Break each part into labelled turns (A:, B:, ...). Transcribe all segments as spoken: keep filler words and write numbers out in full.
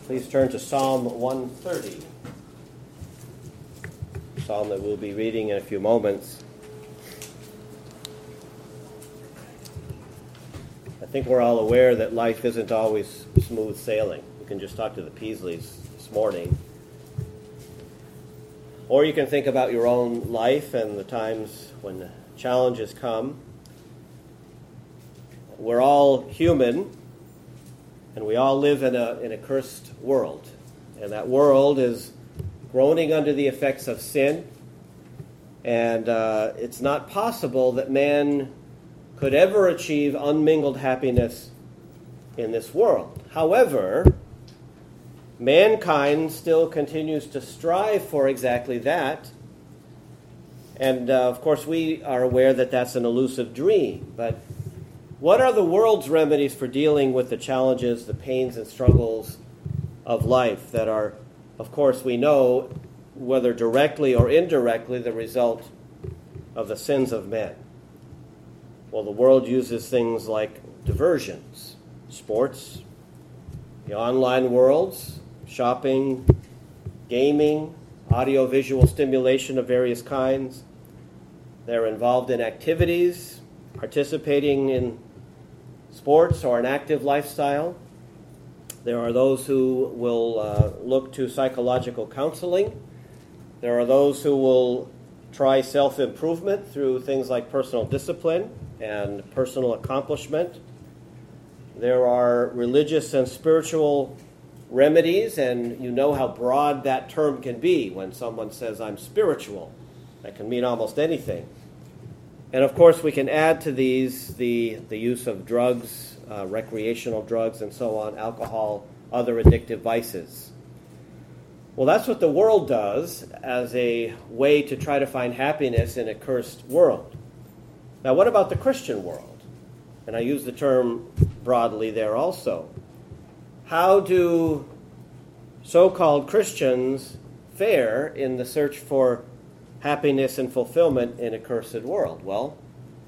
A: Please turn to Psalm one thirty, psalm that we'll be reading in a few moments. I think we're all aware that life isn't always smooth sailing. You can just talk to the Peasleys this morning. Or you can think about your own life and the times when challenges come. We're all human, and we all live in a in a cursed world. And that world is groaning under the effects of sin. And uh, it's not possible that man could ever achieve unmingled happiness in this world. However, mankind still continues to strive for exactly that. And, uh, of course, we are aware that that's an elusive dream. But what are the world's remedies for dealing with the challenges, the pains and struggles of life that are, of course, we know, whether directly or indirectly, the result of the sins of men? Well, the world uses things like diversions, sports, the online worlds, shopping, gaming, audiovisual stimulation of various kinds. They're involved in activities, participating in sports or an active lifestyle. There are those who will uh, look to psychological counseling. There are those who will try self-improvement through things like personal discipline and personal accomplishment. There are religious and spiritual remedies, and you know how broad that term can be when someone says, I'm spiritual. That can mean almost anything. And of course, we can add to these the, the use of drugs, uh, recreational drugs, and so on, alcohol, other addictive vices. Well, that's what the world does as a way to try to find happiness in a cursed world. Now, what about the Christian world? And I use the term broadly there also. How do so-called Christians fare in the search for happiness and fulfillment in a cursed world? Well,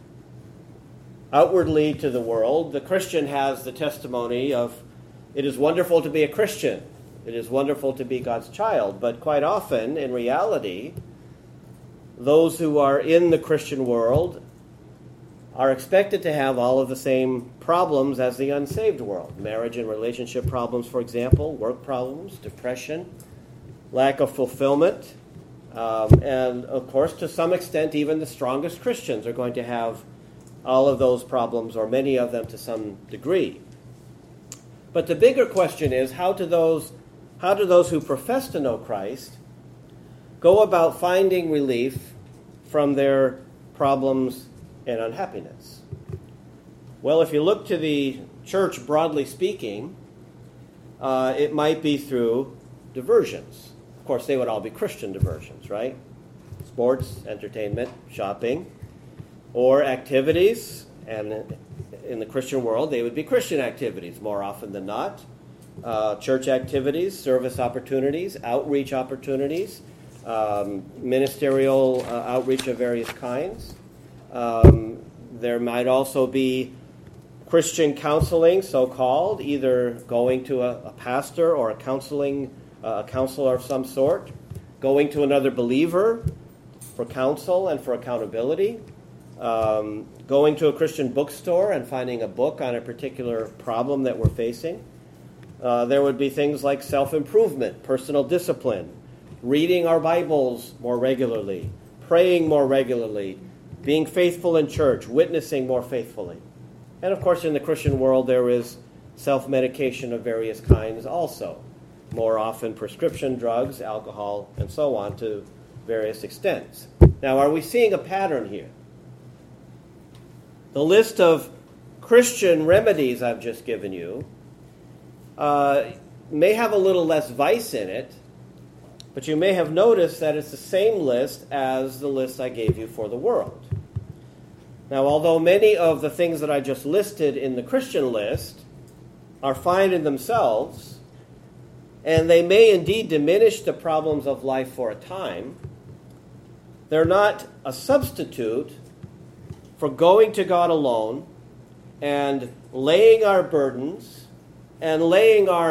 A: outwardly to the world, the Christian has the testimony of, it is wonderful to be a Christian. It is wonderful to be God's child. But quite often, in reality, those who are in the Christian world are expected to have all of the same problems as the unsaved world. Marriage and relationship problems, for example, work problems, depression, lack of fulfillment. Um, and, of course, to some extent, even the strongest Christians are going to have all of those problems, or many of them to some degree. But the bigger question is, how do those, how do those who profess to know Christ go about finding relief from their problems and unhappiness? Well, if you look to the church, broadly speaking, uh, it might be through diversions. Of course, they would all be Christian diversions, right? Sports, entertainment, shopping, or activities. And in the Christian world, they would be Christian activities more often than not. Uh, church activities, service opportunities, outreach opportunities, um, ministerial uh, outreach of various kinds. Um, there might also be Christian counseling, so-called, either going to a, a pastor or a counseling uh, a counselor of some sort, going to another believer for counsel and for accountability, um, going to a Christian bookstore and finding a book on a particular problem that we're facing. Uh, there would be things like self-improvement, personal discipline, reading our Bibles more regularly, praying more regularly, being faithful in church, witnessing more faithfully. And of course, in the Christian world, there is self-medication of various kinds also. More often prescription drugs, alcohol, and so on to various extents. Now, are we seeing a pattern here? The list of Christian remedies I've just given you uh, may have a little less vice in it, but you may have noticed that it's the same list as the list I gave you for the world. Now, although many of the things that I just listed in the Christian list are fine in themselves, and they may indeed diminish the problems of life for a time, they're not a substitute for going to God alone and laying our burdens and laying our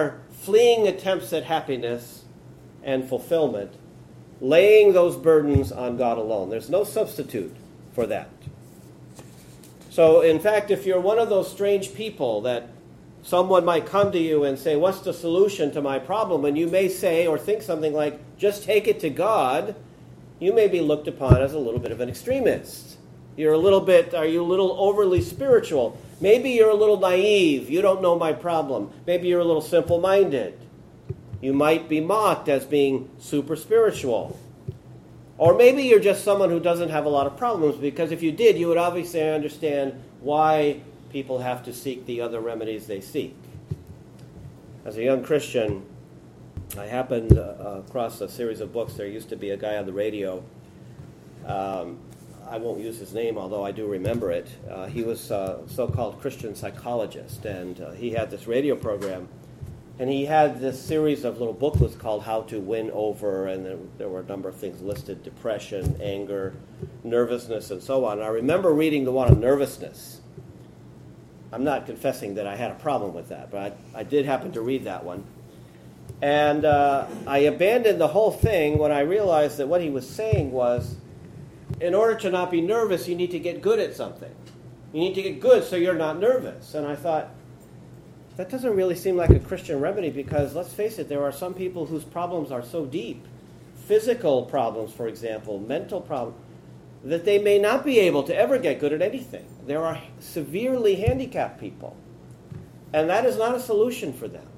A: fleeing attempts at happiness and fulfillment, laying those burdens on God alone. There's no substitute for that. So, in fact, if you're one of those strange people that someone might come to you and say, what's the solution to my problem? And you may say or think something like, just take it to God. You may be looked upon as a little bit of an extremist. You're a little bit, are you a little overly spiritual? Maybe you're a little naive. You don't know my problem. Maybe you're a little simple-minded. You might be mocked as being super spiritual. Or maybe you're just someone who doesn't have a lot of problems, because if you did, you would obviously understand why people have to seek the other remedies they seek. As a young Christian, I happened uh, across a series of books. There used to be a guy on the radio. Um, I won't use his name, although I do remember it. Uh, he was a so-called Christian psychologist, and uh, he had this radio program. And he had this series of little booklets called How to Win Over, and there, there were a number of things listed: depression, anger, nervousness, and so on. And I remember reading the one on nervousness. I'm not confessing that I had a problem with that, but I, I did happen to read that one. And uh, I abandoned the whole thing when I realized that what he was saying was, in order to not be nervous, you need to get good at something. You need to get good so you're not nervous. And I thought, that doesn't really seem like a Christian remedy, because, let's face it, there are some people whose problems are so deep, physical problems, for example, mental problems, that they may not be able to ever get good at anything. There are severely handicapped people, and that is not a solution for them.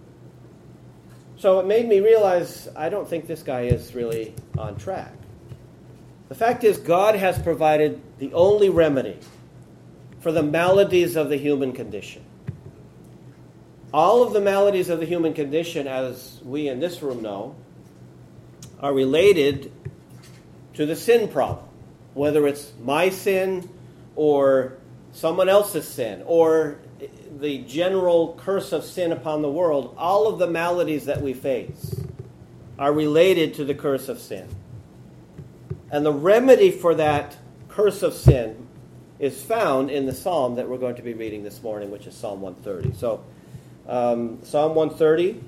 A: So it made me realize I don't think this guy is really on track. The fact is, God has provided the only remedy for the maladies of the human condition. All of the maladies of the human condition, as we in this room know, are related to the sin problem, whether it's my sin or someone else's sin or the general curse of sin upon the world. All of the maladies that we face are related to the curse of sin. And the remedy for that curse of sin is found in the psalm that we're going to be reading this morning, which is Psalm one thirty. So, Um, Psalm one thirty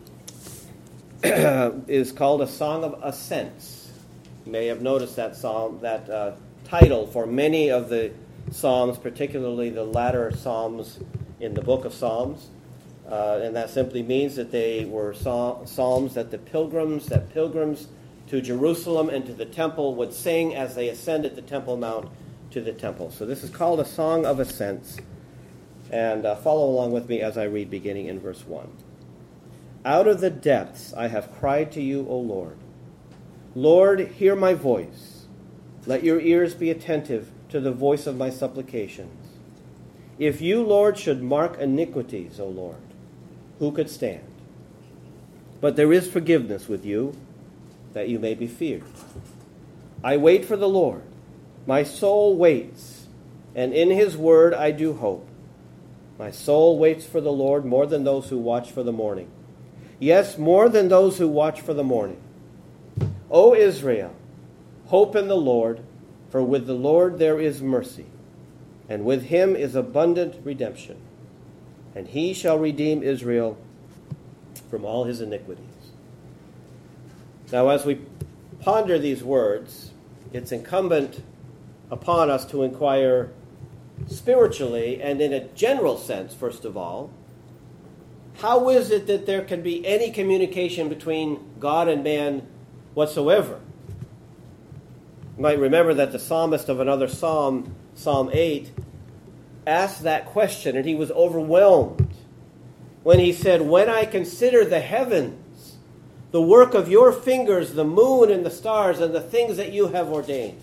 A: is called a Song of Ascents. You may have noticed that psalm, that uh, title for many of the psalms, particularly the latter psalms in the book of Psalms. Uh, and that simply means that they were psalms that the pilgrims, that pilgrims to Jerusalem and to the temple would sing as they ascended the Temple Mount to the temple. So this is called a Song of Ascents. And uh, follow along with me as I read, beginning in verse one. Out of the depths I have cried to you, O Lord. Lord, hear my voice. Let your ears be attentive to the voice of my supplications. If you, Lord, should mark iniquities, O Lord, who could stand? But there is forgiveness with you, that you may be feared. I wait for the Lord. My soul waits, and in his word I do hope. My soul waits for the Lord more than those who watch for the morning. Yes, more than those who watch for the morning. O Israel, hope in the Lord, for with the Lord there is mercy, and with him is abundant redemption. And he shall redeem Israel from all his iniquities. Now, as we ponder these words, it's incumbent upon us to inquire spiritually and in a general sense, first of all, how is it that there can be any communication between God and man whatsoever? You might remember that the psalmist of another psalm, Psalm eight, asked that question, and he was overwhelmed when he said, when I consider the heavens, the work of your fingers, the moon and the stars, and the things that you have ordained,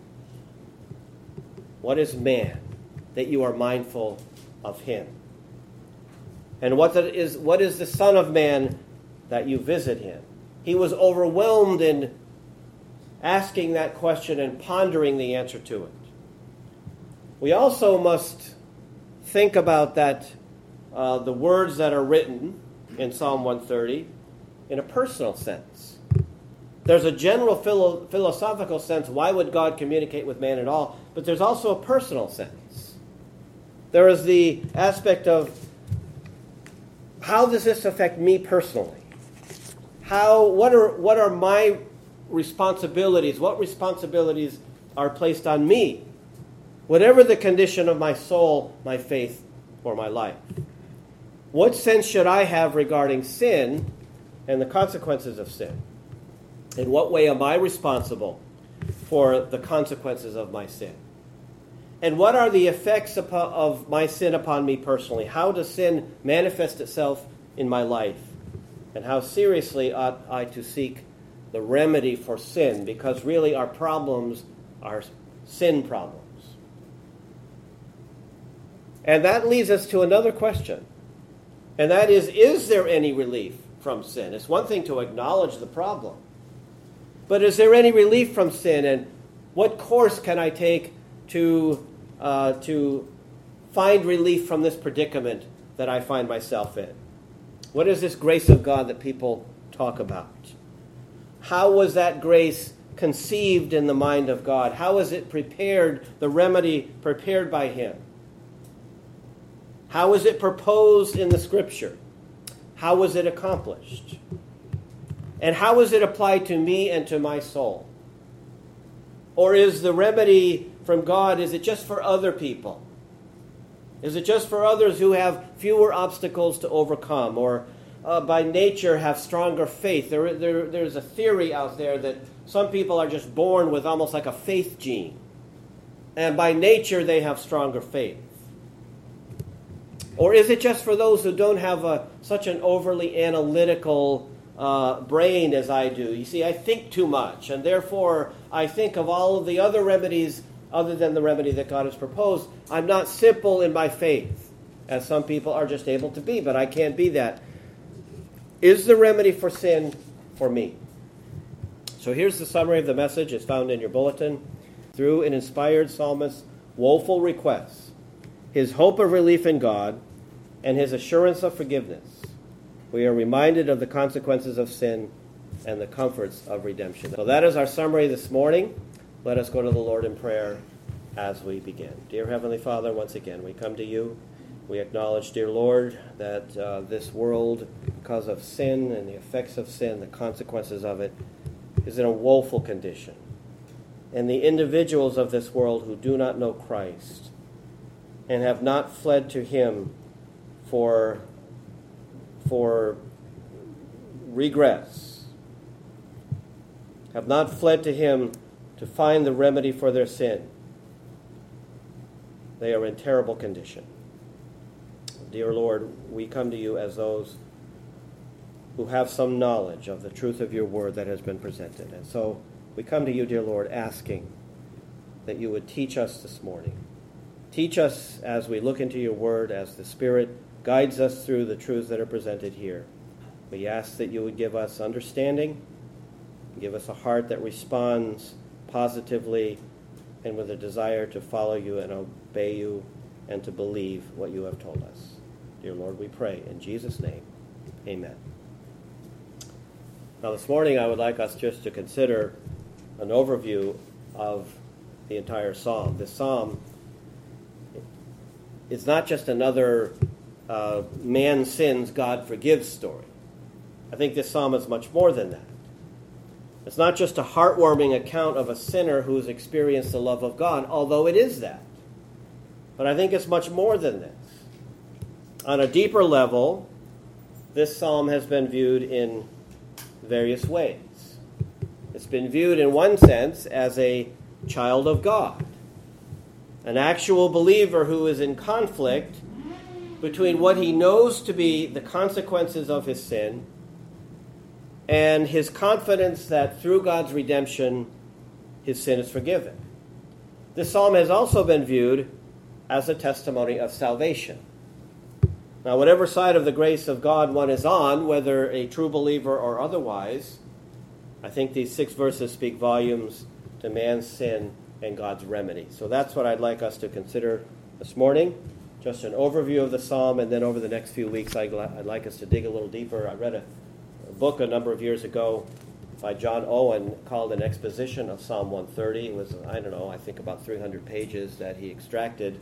A: what is man that you are mindful of him? And what is, what is the Son of Man that you visit him? He was overwhelmed in asking that question and pondering the answer to it. We also must think about that, uh, the words that are written in Psalm one thirty in a personal sense. There's a general philo- philosophical sense, why would God communicate with man at all? But there's also a personal sense. There is the aspect of how does this affect me personally? How, what are, what are my responsibilities? What responsibilities are placed on me? Whatever the condition of my soul, my faith, or my life. What sense should I have regarding sin and the consequences of sin? In what way am I responsible for the consequences of my sin? And what are the effects of my sin upon me personally? How does sin manifest itself in my life? And how seriously ought I to seek the remedy for sin? Because really our problems are sin problems. And that leads us to another question. And that is, is there any relief from sin? It's one thing to acknowledge the problem. But is there any relief from sin? And what course can I take to, uh, to find relief from this predicament that I find myself in? What is this grace of God that people talk about? How was that grace conceived in the mind of God? How was it prepared, the remedy prepared by Him? How was it proposed in the Scripture? How was it accomplished? And how was it applied to me and to my soul? Or is the remedy from God, is it just for other people? Is it just for others who have fewer obstacles to overcome, or uh, by nature have stronger faith? There, there, there's a theory out there that some people are just born with almost like a faith gene, and by nature they have stronger faith. Or is it just for those who don't have a, such an overly analytical uh, brain as I do? You see, I think too much, and therefore I think of all of the other remedies other than the remedy that God has proposed. I'm not simple in my faith, as some people are just able to be, but I can't be that. Is the remedy for sin for me? So here's the summary of the message. It's found in your bulletin. Through an inspired psalmist's woeful requests, his hope of relief in God, and his assurance of forgiveness, we are reminded of the consequences of sin and the comforts of redemption. So that is our summary this morning. Let us go to the Lord in prayer as we begin. Dear Heavenly Father, once again, we come to you. We acknowledge, dear Lord, that uh, this world, because of sin and the effects of sin, the consequences of it, is in a woeful condition. And the individuals of this world who do not know Christ and have not fled to Him for, for regress, have not fled to Him to find the remedy for their sin, they are in terrible condition. Dear Lord, we come to you as those who have some knowledge of the truth of your word that has been presented. And so we come to you, dear Lord, asking that you would teach us this morning. Teach us as we look into your word, as the Spirit guides us through the truths that are presented here. We ask that you would give us understanding, give us a heart that responds positively and with a desire to follow you and obey you and to believe what you have told us. Dear Lord, we pray in Jesus' name, amen. Now this morning I would like us just to consider an overview of the entire psalm. This psalm is not just another uh, man sins, God forgives story. I think this psalm is much more than that. It's not just a heartwarming account of a sinner who's experienced the love of God, although it is that. But I think it's much more than this. On a deeper level, this psalm has been viewed in various ways. It's been viewed in one sense as a child of God, an actual believer who is in conflict between what he knows to be the consequences of his sin and his confidence that through God's redemption, his sin is forgiven. This psalm has also been viewed as a testimony of salvation. Now, whatever side of the grace of God one is on, whether a true believer or otherwise, I think these six verses speak volumes to man's sin and God's remedy. So that's what I'd like us to consider this morning. Just an overview of the psalm, and then over the next few weeks I'd like us to dig a little deeper. I read a, a book a number of years ago by John Owen called An Exposition of Psalm one thirty. It was, I don't know, I think about three hundred pages that he extracted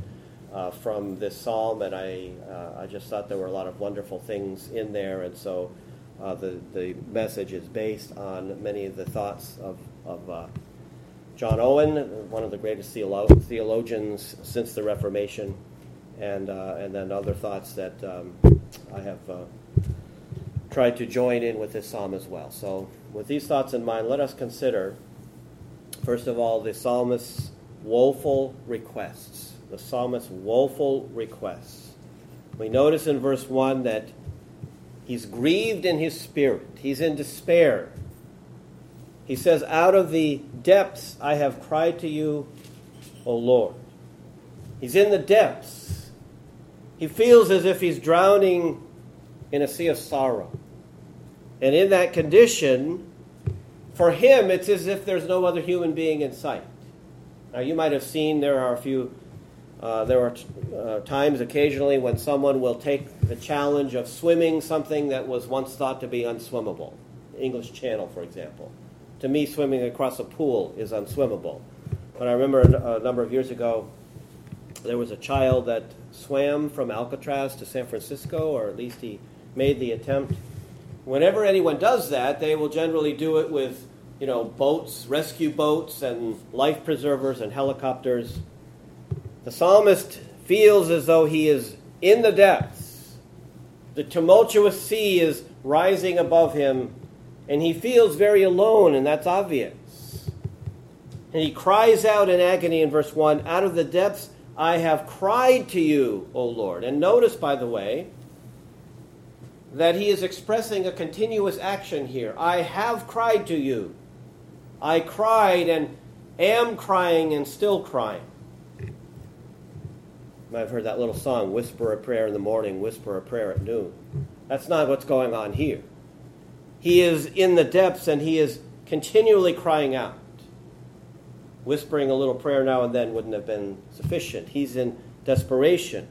A: uh, from this psalm, and I uh, I just thought there were a lot of wonderful things in there, and so uh, the the message is based on many of the thoughts of of uh, John Owen, one of the greatest theolo- theologians since the Reformation, and uh, and then other thoughts that um, I have uh, tried to join in with this psalm as well. So with these thoughts in mind, let us consider, first of all, the psalmist's woeful requests. The psalmist's woeful requests. We notice in verse one that he's grieved in his spirit. He's in despair. He says, out of the depths I have cried to you, O Lord. He's in the depths. He feels as if he's drowning in a sea of sorrow. And in that condition, for him, it's as if there's no other human being in sight. Now, you might have seen there are a few, uh, there are uh, times occasionally when someone will take the challenge of swimming something that was once thought to be unswimmable. English Channel, for example. To me, swimming across a pool is unswimmable. But I remember a number of years ago, there was a child that swam from Alcatraz to San Francisco, or at least he made the attempt. Whenever anyone does that, they will generally do it with, you know, boats, rescue boats, and life preservers and helicopters. The psalmist feels as though he is in the depths. The tumultuous sea is rising above him, and he feels very alone, and that's obvious. And he cries out in agony in verse one, out of the depths I have cried to you, O Lord. And notice, by the way, that he is expressing a continuous action here. I have cried to you. I cried and am crying and still crying. You might have heard that little song, whisper a prayer in the morning, whisper a prayer at noon. That's not what's going on here. He is in the depths and he is continually crying out. Whispering a little prayer now and then wouldn't have been sufficient. He's in desperation.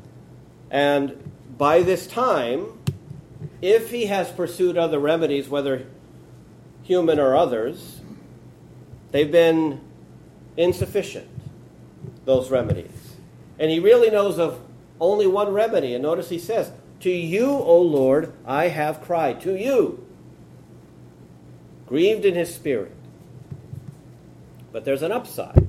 A: And by this time, if he has pursued other remedies, whether human or others, they've been insufficient, those remedies. And he really knows of only one remedy. And notice he says, to you, O Lord, I have cried. To you. Grieved in his spirit. But there's an upside.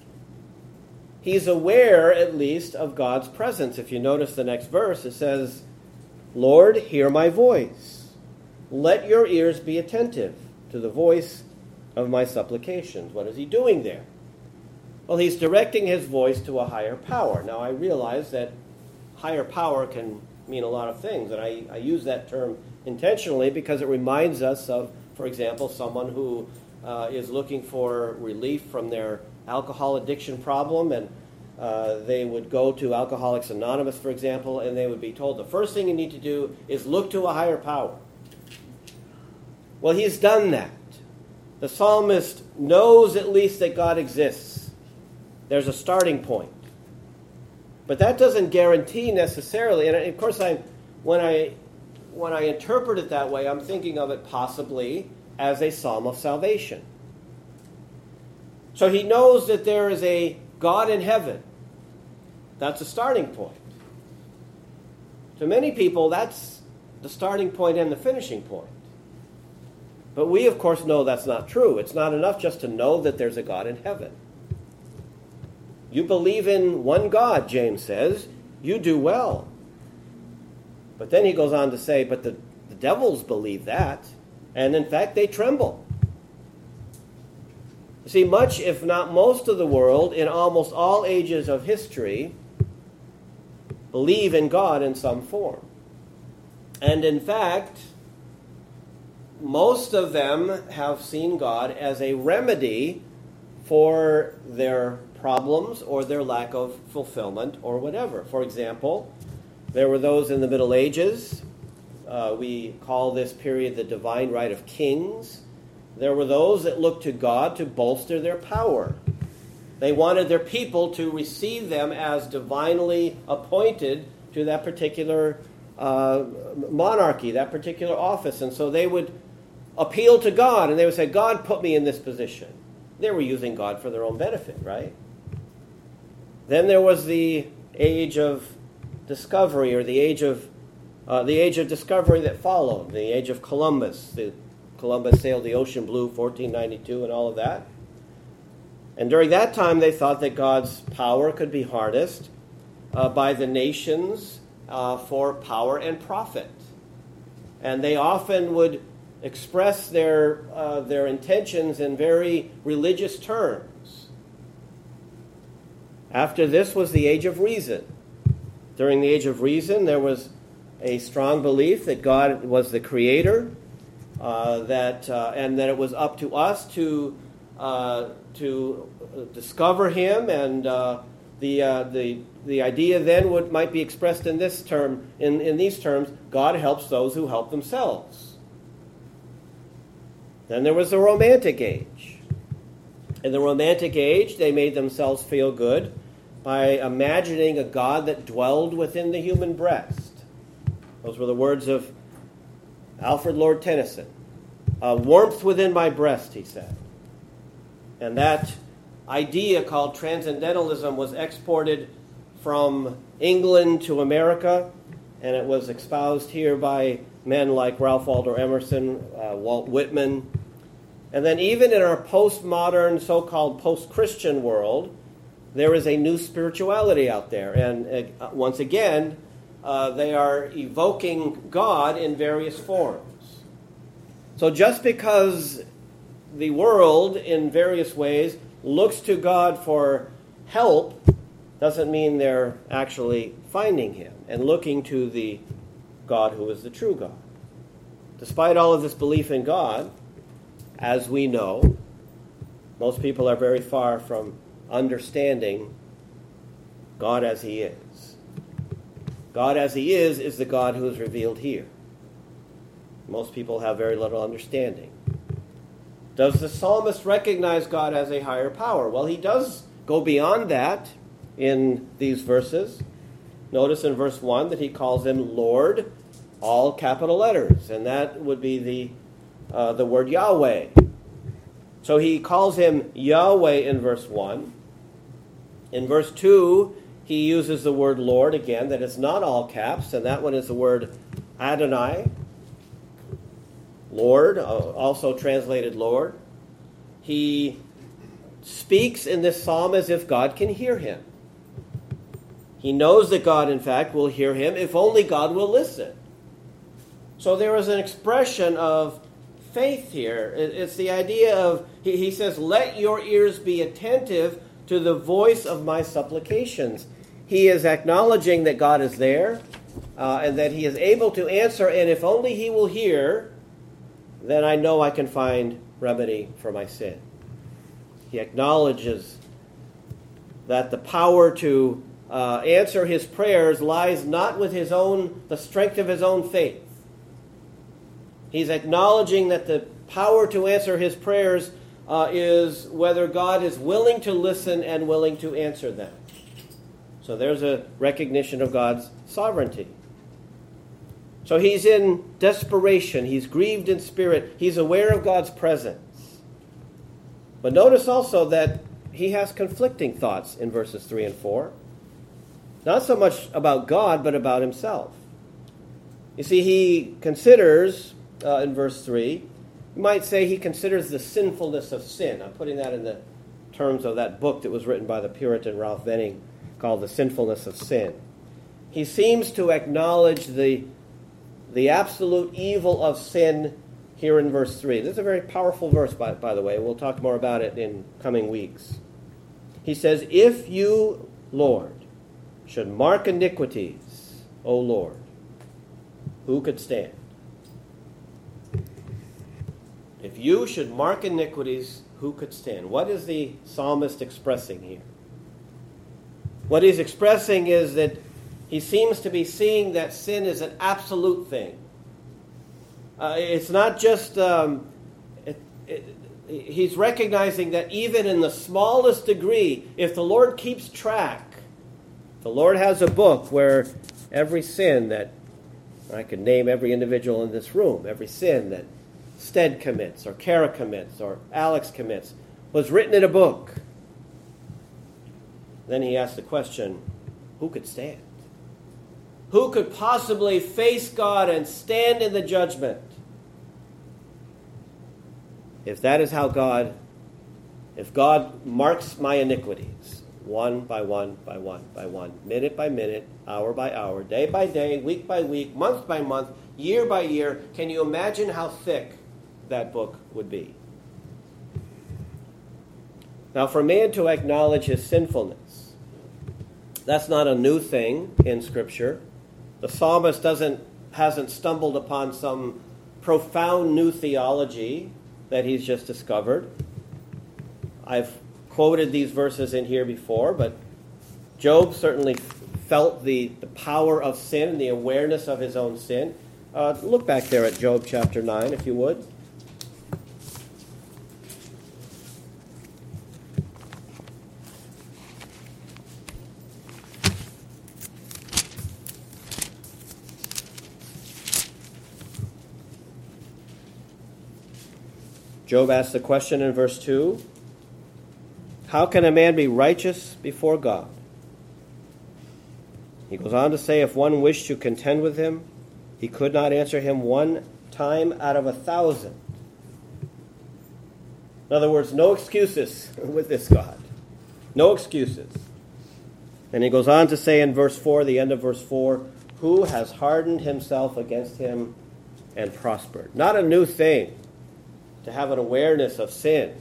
A: He's aware, at least, of God's presence. If you notice the next verse, it says, Lord, hear my voice. Let your ears be attentive to the voice of my supplications. What is he doing there? Well, he's directing his voice to a higher power. Now, I realize that higher power can mean a lot of things, and I, I use that term intentionally because it reminds us of, for example, someone who uh, is looking for relief from their alcohol addiction problem, and uh, they would go to Alcoholics Anonymous, for example, and they would be told the first thing you need to do is look to a higher power. Well, he's done that. The psalmist knows at least that God exists. There's a starting point. But that doesn't guarantee necessarily, and of course I, when I when I interpret it that way, I'm thinking of it possibly as a psalm of salvation. So he knows that there is a God in heaven. That's a starting point. To many people, that's the starting point and the finishing point. But we, of course, know that's not true. It's not enough just to know that there's a God in heaven. You believe in one God, James says, you do well. But then he goes on to say, but the, the devils believe that, and in fact they tremble. You see, much, if not most of the world, in almost all ages of history, believe in God in some form. And in fact, most of them have seen God as a remedy for their problems or their lack of fulfillment or whatever. For example, there were those in the Middle Ages. Uh, we call this period the divine right of kings. There were those that looked to God to bolster their power. They wanted their people to receive them as divinely appointed to that particular uh, monarchy, that particular office. And so they would appeal to God, and they would say, God put me in this position. They were using God for their own benefit, right? Then there was the age of discovery, or the age of uh, the age of discovery that followed, the age of Columbus. The, Columbus sailed the ocean blue, fourteen ninety-two, and all of that. And during that time, they thought that God's power could be harnessed uh, by the nations uh, for power and profit. And they often would express their uh, their intentions in very religious terms. After this was the age of reason. During the age of reason, there was a strong belief that God was the creator, uh, that uh, and that it was up to us to uh, to discover Him, and uh, the uh, the the idea then would might be expressed in this term in, in these terms: God helps those who help themselves. Then there was the Romantic Age. In the Romantic Age, they made themselves feel good by imagining a God that dwelled within the human breast. Those were the words of Alfred Lord Tennyson. "A warmth within my breast," he said. And that idea, called transcendentalism, was exported from England to America, and it was espoused here by men like Ralph Waldo Emerson, uh, Walt Whitman. And then even in our postmodern, so-called post-Christian world, there is a new spirituality out there. And uh, once again, uh, they are evoking God in various forms. So just because the world, in various ways, looks to God for help, doesn't mean they're actually finding Him and looking to the God who is the true God. Despite all of this belief in God, as we know, most people are very far from understanding God as He is. God as He is is the God who is revealed here. Most people have very little understanding. Does the psalmist recognize God as a higher power? Well, he does go beyond that in these verses. Notice in verse one that he calls Him Lord, all capital letters, and that would be the uh, the word Yahweh. So he calls Him Yahweh in verse one. In verse two, he uses the word Lord again, that is not all caps, and that one is the word Adonai. Lord, also translated Lord. He speaks in this psalm as if God can hear him. He knows that God, in fact, will hear him if only God will listen. So there is an expression of faith here. It's the idea of, he says, let your ears be attentive to the voice of my supplications. He is acknowledging that God is there uh, and that He is able to answer, and if only He will hear, then I know I can find remedy for my sin. He acknowledges that the power to uh, answer his prayers lies not with his own, the strength of his own faith. He's acknowledging that the power to answer his prayers uh, is whether God is willing to listen and willing to answer them. So there's a recognition of God's sovereignty. So he's in desperation. He's grieved in spirit. He's aware of God's presence. But notice also that he has conflicting thoughts in verses three and four. Not so much about God, but about himself. You see, he considers, uh, in verse three, you might say he considers the sinfulness of sin. I'm putting that in the terms of that book that was written by the Puritan Ralph Venning called The Sinfulness of Sin. He seems to acknowledge the The absolute evil of sin here in verse three. This is a very powerful verse, by, by the way. We'll talk more about it in coming weeks. He says, if you, Lord, should mark iniquities, O Lord, who could stand? If you should mark iniquities, who could stand? What is the psalmist expressing here? What he's expressing is that he seems to be seeing that sin is an absolute thing. Uh, it's not just, um, it, it, he's recognizing that even in the smallest degree, if the Lord keeps track, the Lord has a book where every sin that, I could name every individual in this room, every sin that Stead commits, or Kara commits, or Alex commits, was written in a book. Then he asks the question, who could stand? Who could possibly face God and stand in the judgment? If that is how God, if God marks my iniquities, one by one by one by one, minute by minute, hour by hour, day by day, week by week, month by month, year by year, can you imagine how thick that book would be? Now, for man to acknowledge his sinfulness, that's not a new thing in Scripture. The psalmist doesn't hasn't stumbled upon some profound new theology that he's just discovered. I've quoted these verses in here before, but Job certainly felt the, the power of sin and the awareness of his own sin. Uh, look back there at Job chapter nine, if you would. Job asks the question in verse two, how can a man be righteous before God? He goes on to say, if one wished to contend with him, he could not answer him one time out of a thousand. In other words, no excuses with this God. No excuses. And he goes on to say in verse four, the end of verse four, who has hardened himself against him and prospered? Not a new thing to have an awareness of sin.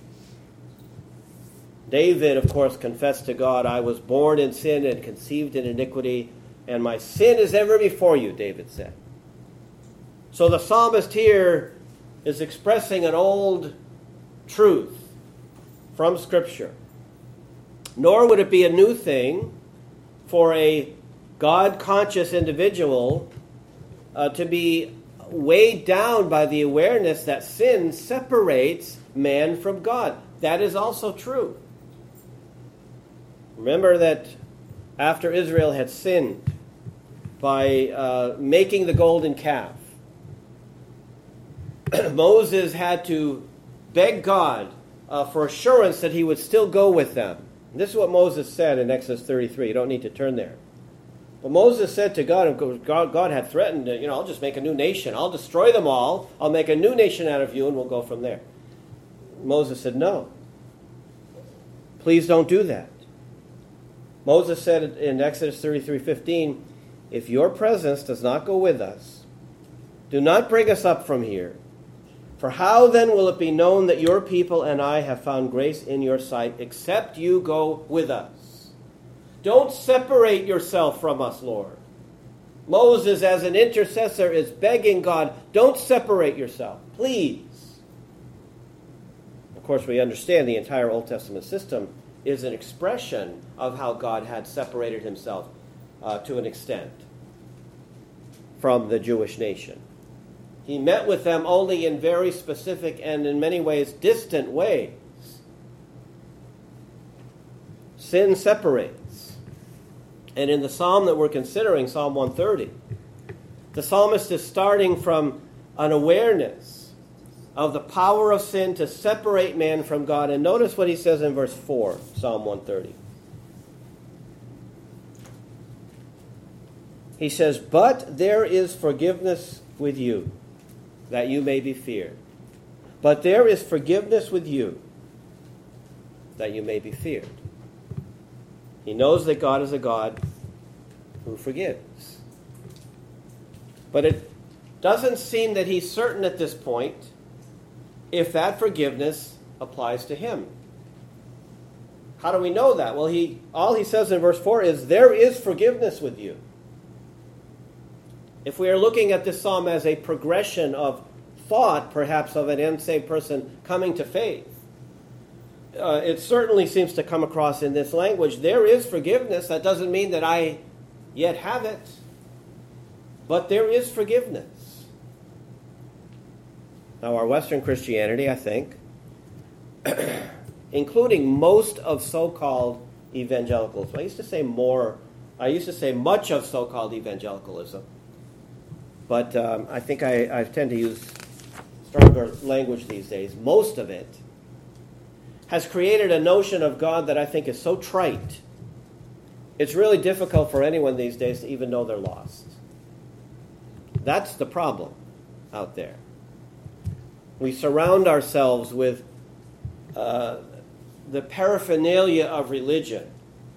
A: David, of course, confessed to God, I was born in sin and conceived in iniquity, and my sin is ever before you, David said. So the psalmist here is expressing an old truth from Scripture. Nor would it be a new thing for a God-conscious individual uh, to be weighed down by the awareness that sin separates man from God. That is also true. Remember that after Israel had sinned by uh, making the golden calf, Moses had to beg God uh, for assurance that he would still go with them. And this is what Moses said in Exodus thirty-three. You don't need to turn there. But Moses said to God, and God, God had threatened, you know, I'll just make a new nation. I'll destroy them all. I'll make a new nation out of you, and we'll go from there. Moses said, no. Please don't do that. Moses said in Exodus thirty-three fifteen, if your presence does not go with us, do not bring us up from here. For how then will it be known that your people and I have found grace in your sight, except you go with us? Don't separate yourself from us, Lord. Moses, as an intercessor, is begging God, don't separate yourself, please. Of course, we understand the entire Old Testament system is an expression of how God had separated himself uh, to an extent from the Jewish nation. He met with them only in very specific and in many ways distant ways. Sin separates. And in the psalm that we're considering, Psalm one thirty, the psalmist is starting from an awareness of the power of sin to separate man from God. And notice what he says in verse four, Psalm one thirty. He says, but there is forgiveness with you, that you may be feared. But there is forgiveness with you, that you may be feared. He knows that God is a God who forgives. But it doesn't seem that he's certain at this point if that forgiveness applies to him. How do we know that? Well, he all he says in verse four is, there is forgiveness with you. If we are looking at this psalm as a progression of thought, perhaps, of an unsaved person coming to faith, uh, it certainly seems to come across in this language. There is forgiveness. That doesn't mean that I yet have it, but there is forgiveness. Now, our Western Christianity, I think, including most of so-called evangelicalism, I used to say more, I used to say much of so-called evangelicalism, but um, I think I, I tend to use stronger language these days. Most of it has created a notion of God that I think is so trite it's really difficult for anyone these days to even know they're lost. That's the problem out there. We surround ourselves with uh, the paraphernalia of religion.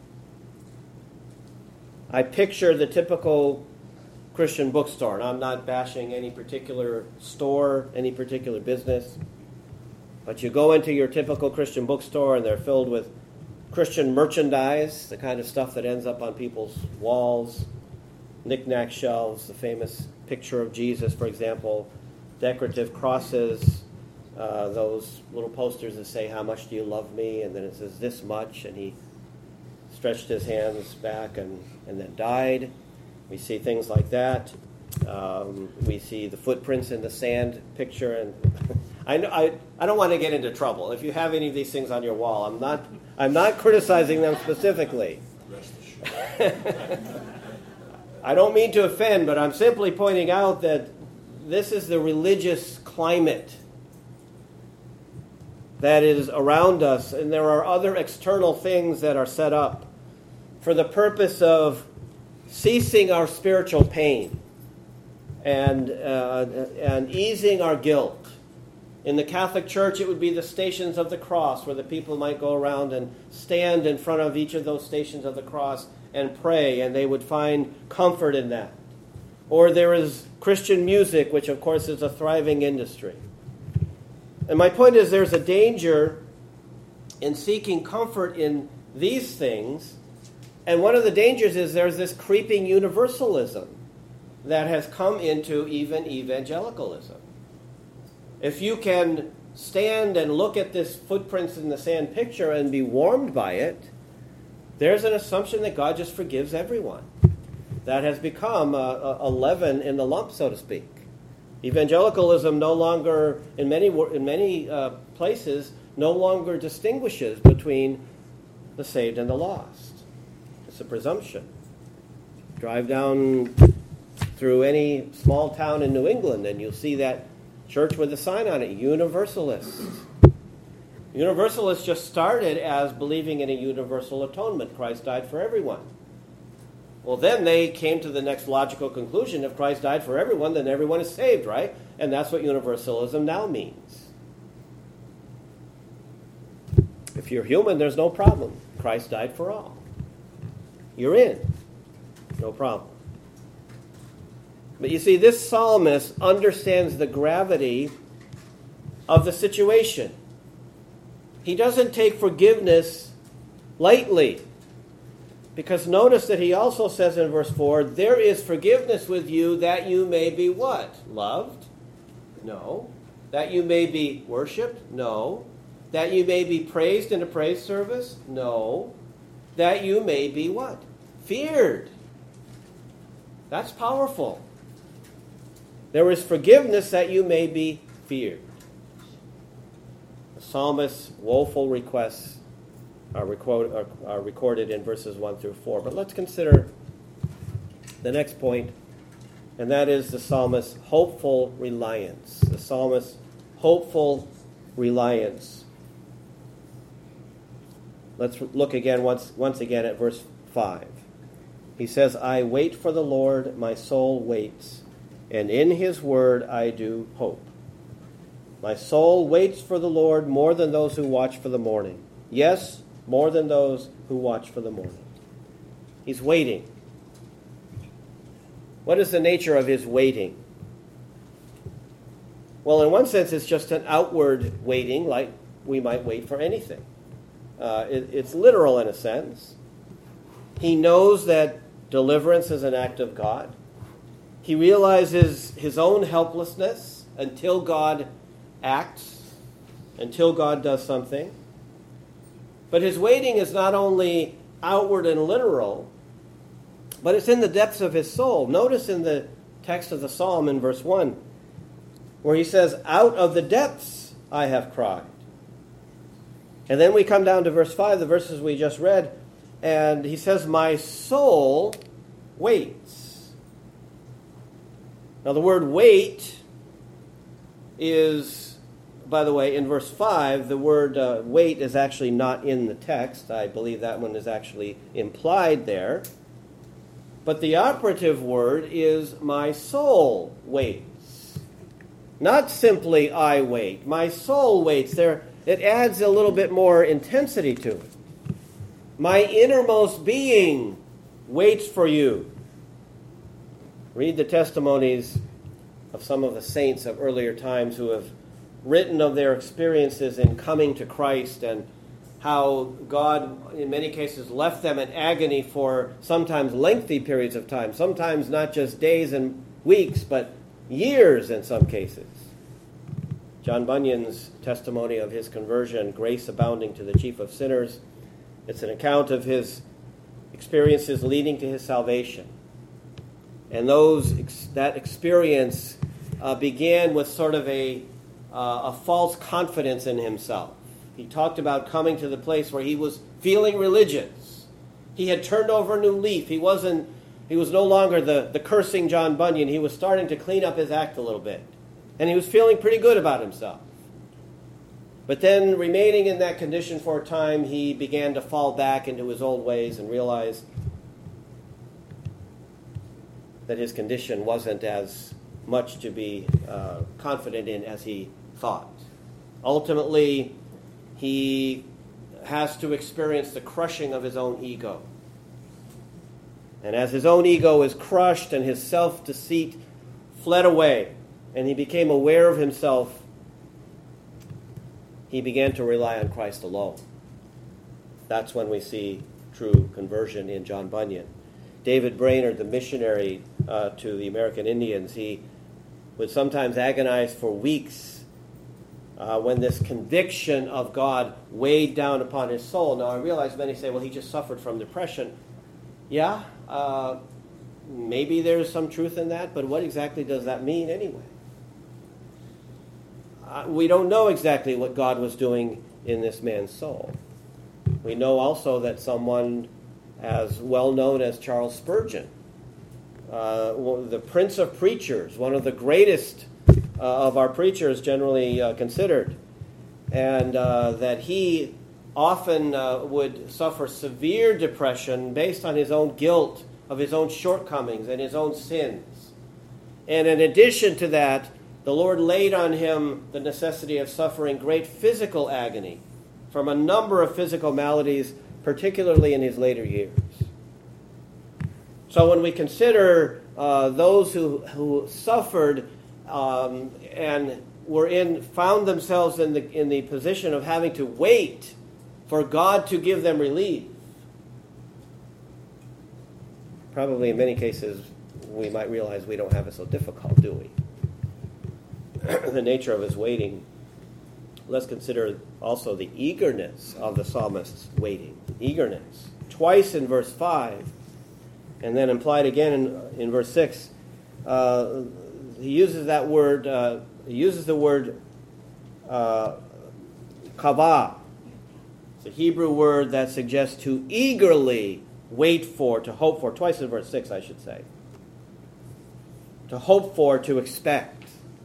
A: I picture the typical Christian bookstore, and I'm not bashing any particular store, any particular business, but you go into your typical Christian bookstore and they're filled with Christian merchandise, the kind of stuff that ends up on people's walls, knick-knack shelves, the famous picture of Jesus, for example, decorative crosses, uh, those little posters that say, "How much do you love me?" And then it says, "This much," and he stretched his hands back and, and then died. We see things like that. Um, we see the footprints in the sand picture. And I, know, I I don't want to get into trouble. If you have any of these things on your wall, I'm not I'm not criticizing them specifically. I don't mean to offend, but I'm simply pointing out that this is the religious climate that is around us, and there are other external things that are set up for the purpose of ceasing our spiritual pain and uh, and easing our guilt. In the Catholic Church, it would be the Stations of the Cross, where the people might go around and stand in front of each of those Stations of the Cross and pray, and they would find comfort in that. Or there is Christian music, which of course is a thriving industry. And my point is, there's a danger in seeking comfort in these things. And one of the dangers is there's this creeping universalism that has come into even evangelicalism. If you can stand and look at this footprints in the sand picture and be warmed by it, there's an assumption that God just forgives everyone. That has become a, a leaven in the lump, so to speak. Evangelicalism no longer, in many in many uh, places, no longer distinguishes between the saved and the lost. It's a presumption. Drive down through any small town in New England and you'll see that church with a sign on it, Universalists. Universalists just started as believing in a universal atonement. Christ died for everyone. Well, then they came to the next logical conclusion. If Christ died for everyone, then everyone is saved, right? And that's what universalism now means. If you're human, there's no problem. Christ died for all. You're in. No problem. But you see, this psalmist understands the gravity of the situation. He doesn't take forgiveness lightly. Because notice that he also says in verse four, there is forgiveness with you that you may be what? Loved? No. That you may be worshipped? No. That you may be praised in a praise service? No. That you may be what? Feared. That's powerful. There is forgiveness that you may be feared. The psalmist's woeful requests are, record, are, are recorded in verses one through four. But let's consider the next point, and that is the psalmist's hopeful reliance. The psalmist's hopeful reliance. Let's look again once, once again at verse five. He says, I wait for the Lord, my soul waits, and in his word I do hope. My soul waits for the Lord more than those who watch for the morning. Yes, more than those who watch for the morning. He's waiting. What is the nature of his waiting? Well, in one sense, it's just an outward waiting, like we might wait for anything. Uh, it, it's literal in a sense. He knows that deliverance is an act of God. He realizes his own helplessness until God acts, until God does something. But his waiting is not only outward and literal, but it's in the depths of his soul. Notice in the text of the psalm in verse one, where he says, out of the depths I have cried. And then we come down to verse five, the verses we just read, and he says, my soul waits. Now the word wait is by the way, in verse five, the word uh, wait is actually not in the text. I believe that one is actually implied there. But the operative word is my soul waits. Not simply I wait. My soul waits. There, it adds a little bit more intensity to it. My innermost being waits for you. Read the testimonies of some of the saints of earlier times who have written of their experiences in coming to Christ and how God, in many cases, left them in agony for sometimes lengthy periods of time, sometimes not just days and weeks, but years in some cases. John Bunyan's testimony of his conversion, Grace Abounding to the Chief of Sinners, it's an account of his experiences leading to his salvation. And those that experience uh, began with sort of a, uh, a false confidence in himself. He talked about coming to the place where he was feeling religious. He had turned over a new leaf. He wasn't. He was no longer the, the cursing John Bunyan. He was starting to clean up his act a little bit. And he was feeling pretty good about himself. But then, remaining in that condition for a time, he began to fall back into his old ways and realized that his condition wasn't as much to be uh, confident in as he thought. Ultimately, he has to experience the crushing of his own ego. And as his own ego is crushed and his self-deceit fled away, and he became aware of himself, he began to rely on Christ alone. That's when we see true conversion in John Bunyan. David Brainerd, the missionary uh, to the American Indians, he would sometimes agonize for weeks Uh, when this conviction of God weighed down upon his soul. Now, I realize many say, well, he just suffered from depression. Yeah, uh, maybe there's some truth in that, but what exactly does that mean anyway? Uh, we don't know exactly what God was doing in this man's soul. We know also that someone as well known as Charles Spurgeon, uh, the Prince of Preachers, one of the greatest Uh, of our preachers generally uh, considered, and uh, that he often uh, would suffer severe depression based on his own guilt of his own shortcomings and his own sins. And in addition to that, the Lord laid on him the necessity of suffering great physical agony from a number of physical maladies, particularly in his later years. So when we consider uh, those who, who suffered Um, and were in found themselves in the in the position of having to wait for God to give them relief. Probably in many cases we might realize we don't have it so difficult, do we? The nature of his waiting. Let's consider also the eagerness of the psalmist's waiting. Eagerness. Twice in verse five, and then implied again in, in verse six, uh, He uses that word, uh, he uses the word uh, kavah. It's a Hebrew word that suggests to eagerly wait for, to hope for. Twice in verse six, I should say. To hope for, to expect.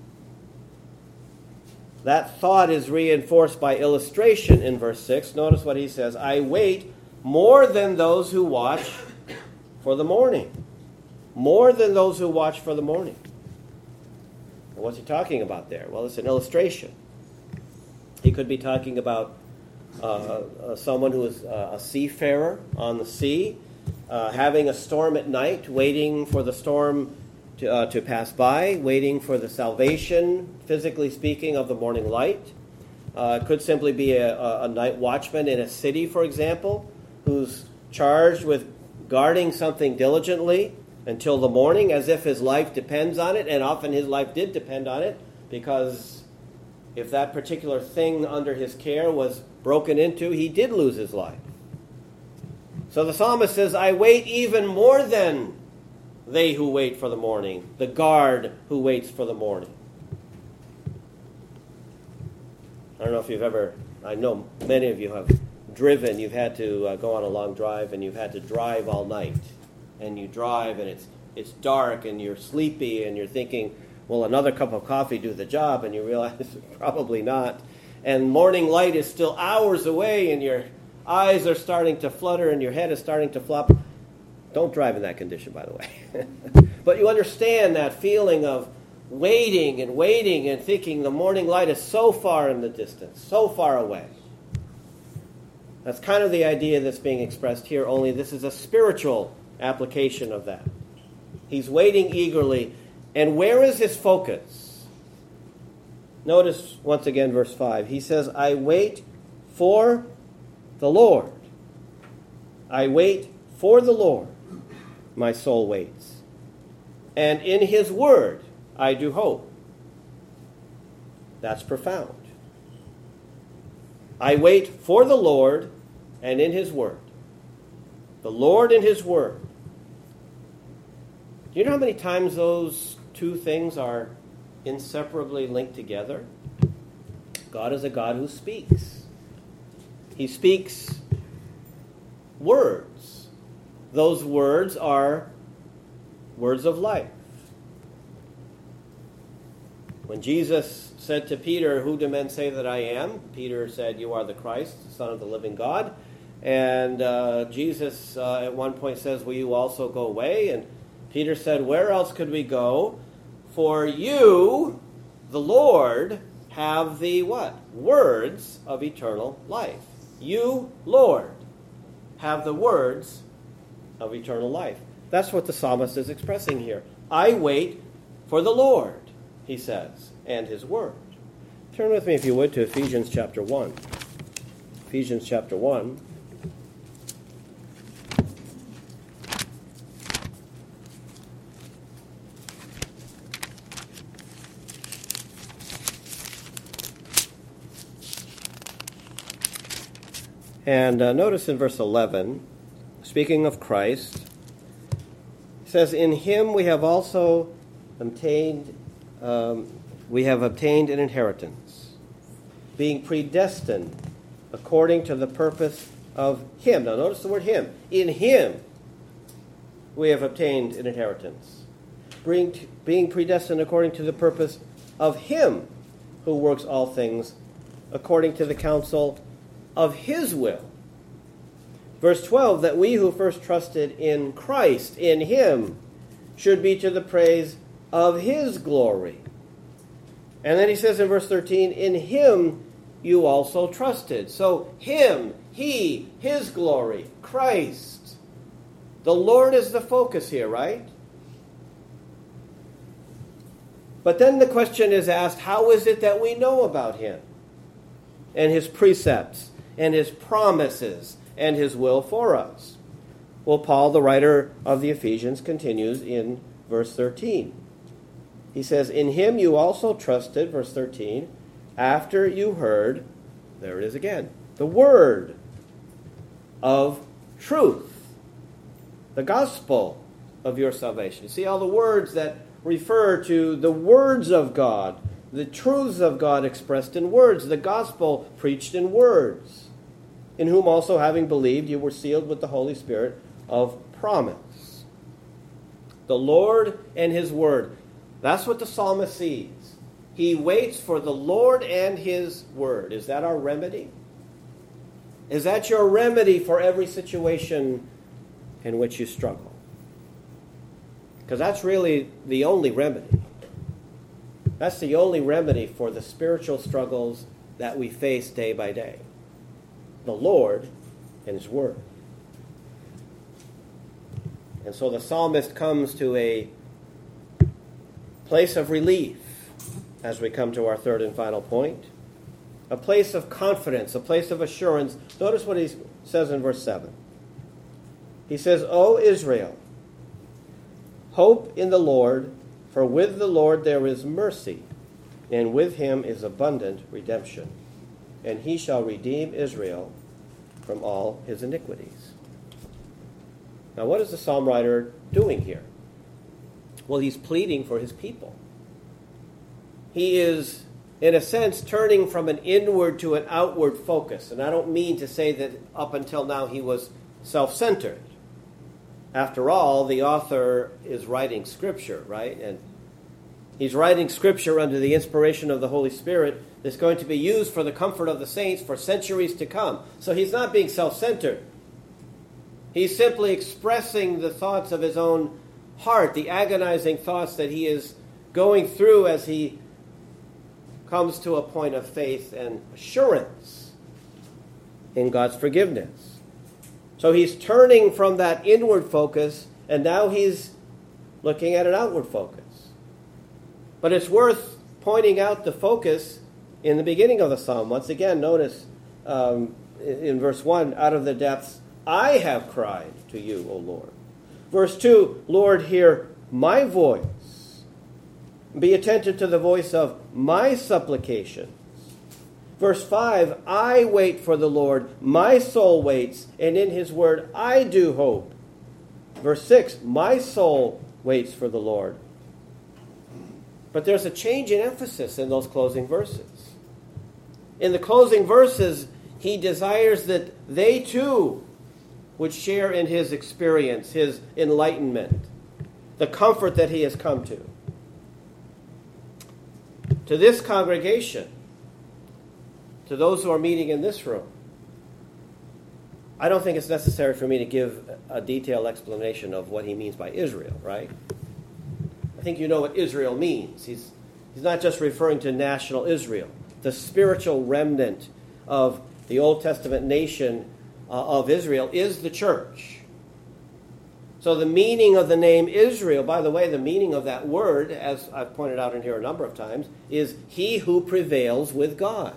A: That thought is reinforced by illustration in verse six. Notice what he says, I wait more than those who watch for the morning. More than those who watch for the morning. What's he talking about there? Well, it's an illustration. He could be talking about uh, uh, someone who is uh, a seafarer on the sea, uh, having a storm at night, waiting for the storm to, uh, to pass by, waiting for the salvation, physically speaking, of the morning light. Uh, it could simply be a, a night watchman in a city, for example, who's charged with guarding something diligently until the morning, as if his life depends on it, and often his life did depend on it, because if that particular thing under his care was broken into, he did lose his life. So the psalmist says, I wait even more than they who wait for the morning, the guard who waits for the morning. I don't know if you've ever, I know many of you have driven, you've had to uh, go on a long drive, and you've had to drive all night. And you drive, and it's it's dark, and you're sleepy, and you're thinking, will another cup of coffee do the job? And you realize probably not. And morning light is still hours away, and your eyes are starting to flutter, and your head is starting to flop. Don't drive in that condition, by the way. But you understand that feeling of waiting and waiting and thinking the morning light is so far in the distance, so far away. That's kind of the idea that's being expressed here, only this is a spiritual application of that. He's waiting eagerly. And where is his focus? Notice once again verse five. He says, I wait for the Lord. I wait for the Lord. My soul waits. And in his word I do hope. That's profound. I wait for the Lord and in his word. The Lord and his word. Do you know how many times those two things are inseparably linked together? God is a God who speaks. He speaks words. Those words are words of life. When Jesus said to Peter, who do men say that I am? Peter said, you are the Christ, the Son of the living God. And uh, Jesus uh, at one point says, will you also go away? And Peter said, where else could we go? For you, the Lord, have the what? Words of eternal life. You, Lord, have the words of eternal life. That's what the psalmist is expressing here. I wait for the Lord, he says, and his word. Turn with me, if you would, to Ephesians chapter one. Ephesians chapter one. And uh, notice in verse eleven, speaking of Christ, it says, in him we have also obtained, um, we have obtained an inheritance, being predestined according to the purpose of him. Now notice the word him. In him we have obtained an inheritance, being, being predestined according to the purpose of him who works all things according to the counsel of his will. Verse twelve, that we who first trusted in Christ, in him, should be to the praise of his glory. And then he says in verse thirteen, in him you also trusted. So him, he, his glory, Christ. The Lord is the focus here, right? But then the question is asked, how is it that we know about him and his precepts and his promises and his will for us? Well, Paul, the writer of the Ephesians, continues in verse thirteen. He says, in him you also trusted, verse thirteen, after you heard, there it is again, the word of truth, the gospel of your salvation. You see all the words that refer to the words of God, the truths of God expressed in words, the gospel preached in words, in whom also, having believed, you were sealed with the Holy Spirit of promise. The Lord and his word. That's what the psalmist sees. He waits for the Lord and his word. Is that our remedy? Is that your remedy for every situation in which you struggle? Because that's really the only remedy. That's the only remedy for the spiritual struggles that we face day by day. The Lord and his word. And so the psalmist comes to a place of relief as we come to our third and final point. A place of confidence, a place of assurance. Notice what he says in verse seven. He says, O Israel, hope in the Lord, for with the Lord there is mercy, and with him is abundant redemption. And he shall redeem Israel from all his iniquities. Now, what is the psalm writer doing here? Well, he's pleading for his people. He is, in a sense, turning from an inward to an outward focus. And I don't mean to say that up until now he was self-centered. After all, the author is writing Scripture, right? And He's writing Scripture under the inspiration of the Holy Spirit that's going to be used for the comfort of the saints for centuries to come. So he's not being self-centered. He's simply expressing the thoughts of his own heart, the agonizing thoughts that he is going through as he comes to a point of faith and assurance in God's forgiveness. So he's turning from that inward focus, and now he's looking at an outward focus. But it's worth pointing out the focus in the beginning of the psalm. Once again, notice um, in verse one, out of the depths, I have cried to you, O Lord. Verse two, Lord, hear my voice. Be attentive to the voice of my supplications. Verse five, I wait for the Lord, my soul waits, and in his word I do hope. Verse six, my soul waits for the Lord. But there's a change in emphasis in those closing verses. In the closing verses, he desires that they too would share in his experience, his enlightenment, the comfort that he has come to. To this congregation, to those who are meeting in this room, I don't think it's necessary for me to give a detailed explanation of what he means by Israel, right? I think you know what Israel means. He's, he's not just referring to national Israel. The spiritual remnant of the Old Testament nation uh, of Israel is the church. So the meaning of the name Israel, by the way, the meaning of that word, as I've pointed out in here a number of times, is he who prevails with God.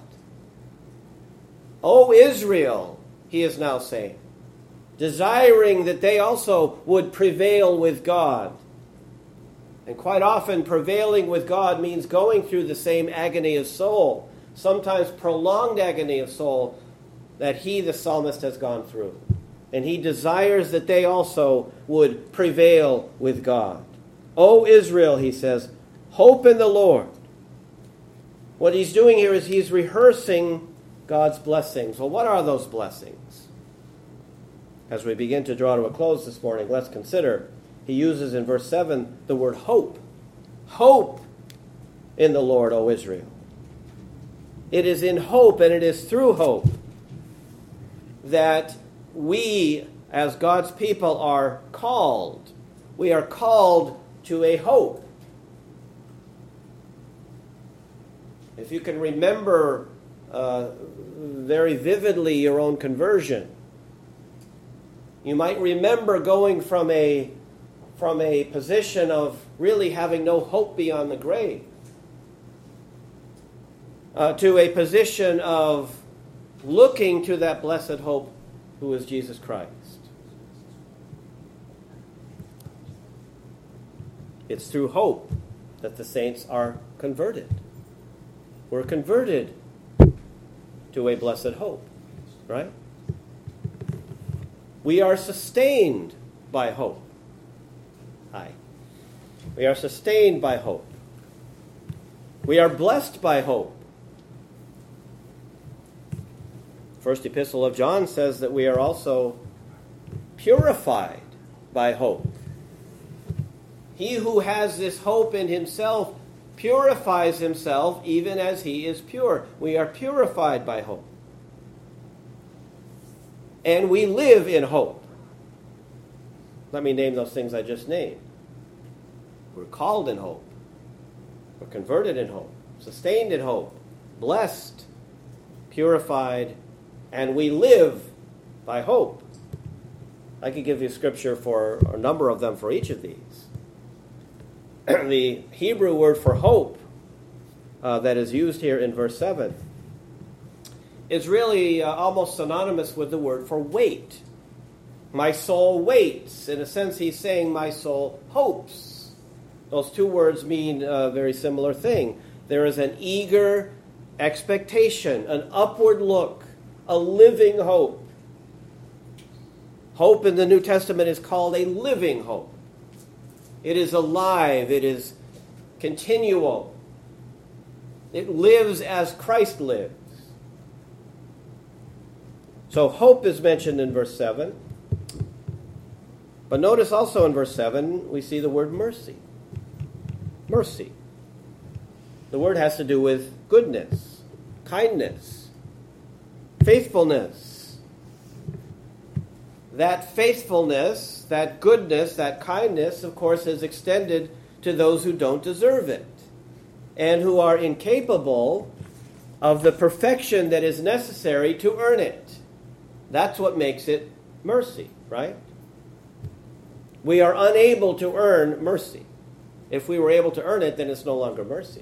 A: O Israel, he is now saying, desiring that they also would prevail with God. And quite often, prevailing with God means going through the same agony of soul, sometimes prolonged agony of soul, that he, the psalmist, has gone through. And he desires that they also would prevail with God. O Israel, he says, hope in the Lord. What he's doing here is he's rehearsing God's blessings. Well, what are those blessings? As we begin to draw to a close this morning, let's consider. He uses in verse seven the word hope. Hope in the Lord, O Israel. It is in hope, and it is through hope, that we, as God's people, are called. We are called to a hope. If you can remember uh, very vividly your own conversion, you might remember going from a from a position of really having no hope beyond the grave uh, to a position of looking to that blessed hope who is Jesus Christ. It's through hope that the saints are converted. We're converted to a blessed hope, right? We are sustained by hope. Hi. We are sustained by hope. We are blessed by hope. First epistle of John says that we are also purified by hope. He who has this hope in himself purifies himself even as he is pure. We are purified by hope. And we live in hope. Let me name those things I just named. We're called in hope. We're converted in hope. Sustained in hope. Blessed. Purified. And we live by hope. I could give you scripture for a number of them for each of these. The Hebrew word for hope uh, that is used here in verse seven is really uh, almost synonymous with the word for wait. My soul waits. In a sense, he's saying my soul hopes. Those two words mean a very similar thing. There is an eager expectation, an upward look, a living hope. Hope in the New Testament is called a living hope. It is alive. It is continual. It lives as Christ lives. So hope is mentioned in verse seven. But notice also in verse seven, we see the word mercy. Mercy. The word has to do with goodness, kindness, faithfulness. That faithfulness, that goodness, that kindness, of course, is extended to those who don't deserve it and who are incapable of the perfection that is necessary to earn it. That's what makes it mercy, right? We are unable to earn mercy. If we were able to earn it, then it's no longer mercy.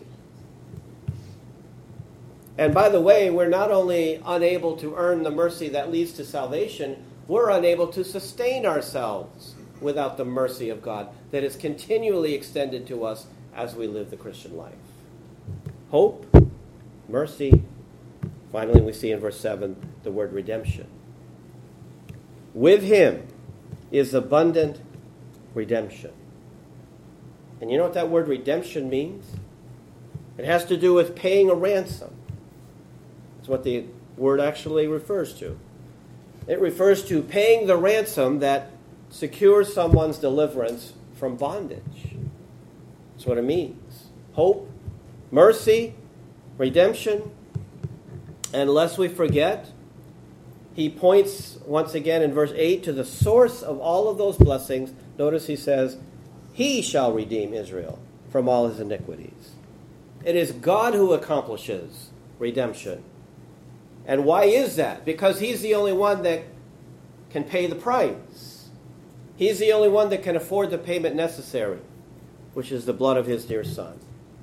A: And by the way, we're not only unable to earn the mercy that leads to salvation, we're unable to sustain ourselves without the mercy of God that is continually extended to us as we live the Christian life. Hope, mercy. Finally, we see in verse seven the word redemption. With him is abundant redemption. And you know what that word redemption means? It has to do with paying a ransom. That's what the word actually refers to. It refers to paying the ransom that secures someone's deliverance from bondage. That's what it means. Hope, mercy, redemption. And lest we forget, he points once again in verse eight to the source of all of those blessings. Notice he says, he shall redeem Israel from all his iniquities. It is God who accomplishes redemption. And why is that? Because he's the only one that can pay the price. He's the only one that can afford the payment necessary, which is the blood of his dear Son.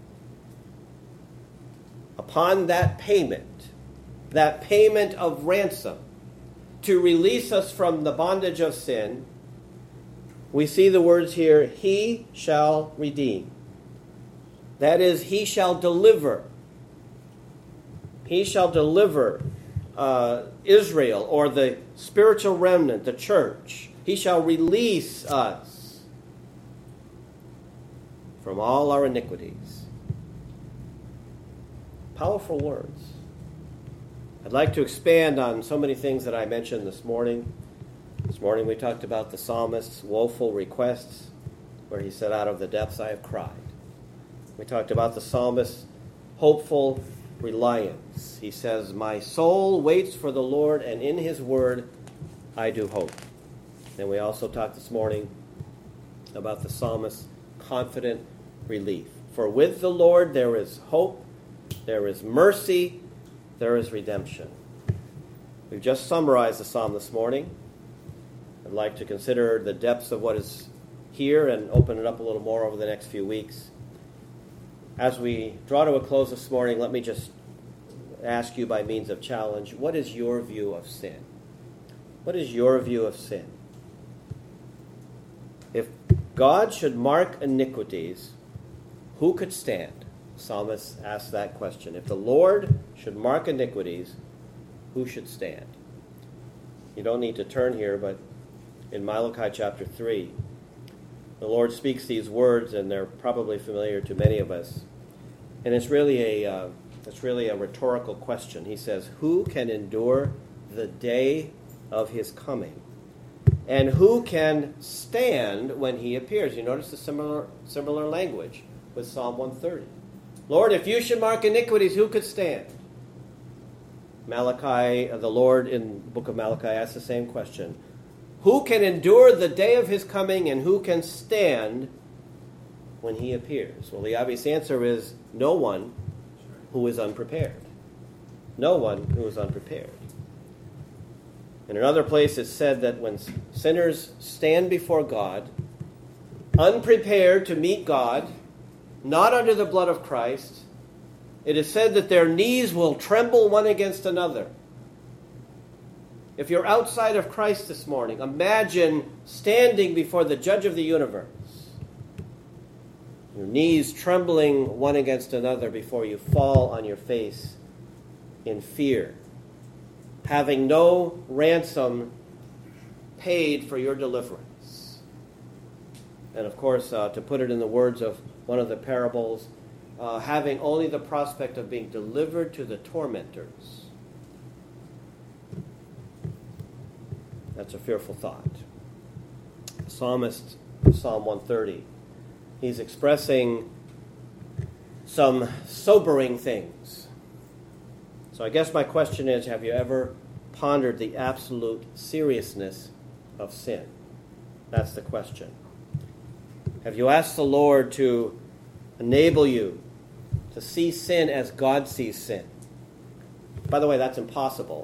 A: Upon that payment, that payment of ransom, to release us from the bondage of sin, we see the words here, he shall redeem. That is, he shall deliver. He shall deliver uh, Israel, or the spiritual remnant, the church. He shall release us from all our iniquities. Powerful words. I'd like to expand on so many things that I mentioned this morning. This morning we talked about the psalmist's woeful requests, where he said, out of the depths I have cried. We talked about the psalmist's hopeful reliance. He says, my soul waits for the Lord, and in his word I do hope. And we also talked this morning about the psalmist's confident relief. For with the Lord there is hope, there is mercy, there is redemption. We've just summarized the psalm this morning. I'd like to consider the depths of what is here and open it up a little more over the next few weeks. As we draw to a close this morning, let me just ask you by means of challenge, what is your view of sin? What is your view of sin? If God should mark iniquities, who could stand? The psalmist asks that question. If the Lord should mark iniquities, who should stand? You don't need to turn here, but in Malachi chapter three, the Lord speaks these words, and they're probably familiar to many of us. And it's really a uh, it's really a rhetorical question. He says, who can endure the day of his coming? And who can stand when he appears? You notice the similar similar language with Psalm one thirty. Lord, if you should mark iniquities, who could stand? Malachi, the Lord in the book of Malachi asks the same question. Who can endure the day of his coming, and who can stand when he appears? Well, the obvious answer is no one who is unprepared. No one who is unprepared. In another place it's said that when sinners stand before God, unprepared to meet God, not under the blood of Christ, it is said that their knees will tremble one against another. If you're outside of Christ this morning, imagine standing before the judge of the universe. Your knees trembling one against another before you fall on your face in fear, having no ransom paid for your deliverance. And of course, uh, to put it in the words of one of the parables, uh, having only the prospect of being delivered to the tormentors. That's a fearful thought. The psalmist, Psalm one thirty, he's expressing some sobering things. So I guess my question is, have you ever pondered the absolute seriousness of sin? That's the question. Have you asked the Lord to enable you to see sin as God sees sin? By the way, that's impossible.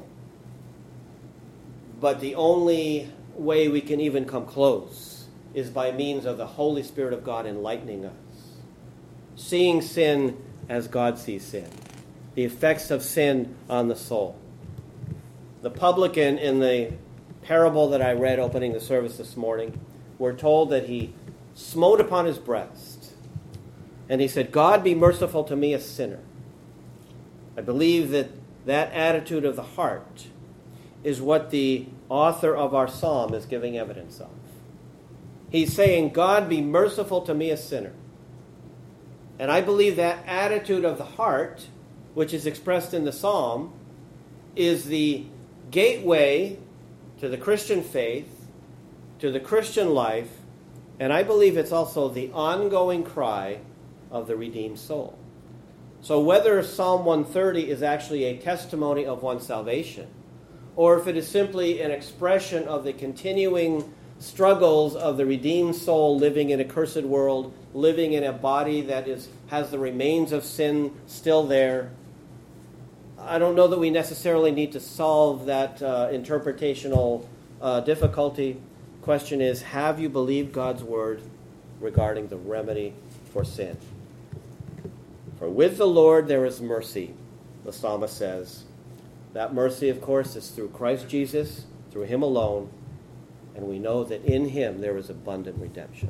A: But the only way we can even come close is by means of the Holy Spirit of God enlightening us. Seeing sin as God sees sin. The effects of sin on the soul. The publican in the parable that I read opening the service this morning, we're told that he smote upon his breast. And he said, God, be merciful to me, a sinner. I believe that that attitude of the heart is what the author of our psalm is giving evidence of. He's saying, God, be merciful to me, a sinner. And I believe that attitude of the heart, which is expressed in the psalm, is the gateway to the Christian faith, to the Christian life, and I believe it's also the ongoing cry of the redeemed soul. So whether Psalm one thirty is actually a testimony of one's salvation, or if it is simply an expression of the continuing struggles of the redeemed soul living in a cursed world, living in a body that is has the remains of sin still there, I don't know that we necessarily need to solve that uh, interpretational uh, difficulty. Question is, have you believed God's word regarding the remedy for sin? For with the Lord there is mercy, the psalmist says. That mercy, of course, is through Christ Jesus, through him alone, and we know that in him there is abundant redemption.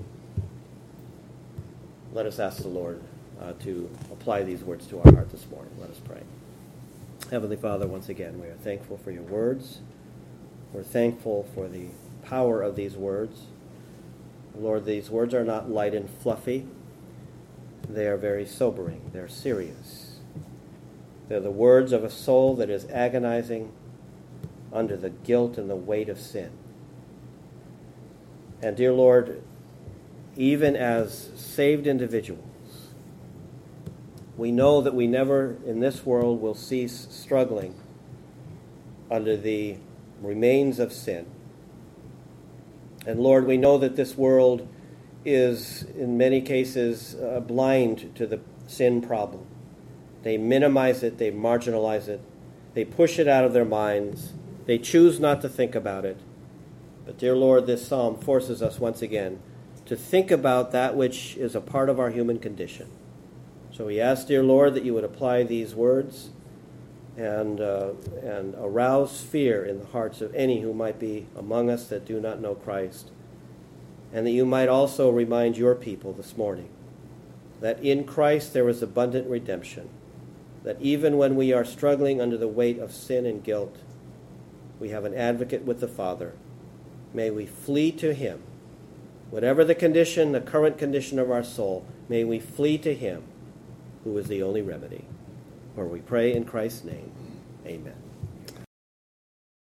A: Let us ask the Lord uh, to apply these words to our heart this morning. Let us pray. Heavenly Father, once again, we are thankful for your words. We're thankful for the power of these words. Lord, these words are not light and fluffy. They are very sobering. They're serious. They're the words of a soul that is agonizing under the guilt and the weight of sin. And dear Lord, even as saved individuals, we know that we never in this world will cease struggling under the remains of sin. And Lord, we know that this world is in many cases uh, blind to the sin problem. They minimize it, they marginalize it, they push it out of their minds, they choose not to think about it. But dear Lord, this psalm forces us once again to think about that which is a part of our human condition. So we ask, dear Lord, that you would apply these words and uh, and arouse fear in the hearts of any who might be among us that do not know Christ, and that you might also remind your people this morning that in Christ there is abundant redemption, that even when we are struggling under the weight of sin and guilt, we have an advocate with the Father. May we flee to him. Whatever the condition, the current condition of our soul, may we flee to him, who is the only remedy. For we pray in Christ's name. Amen.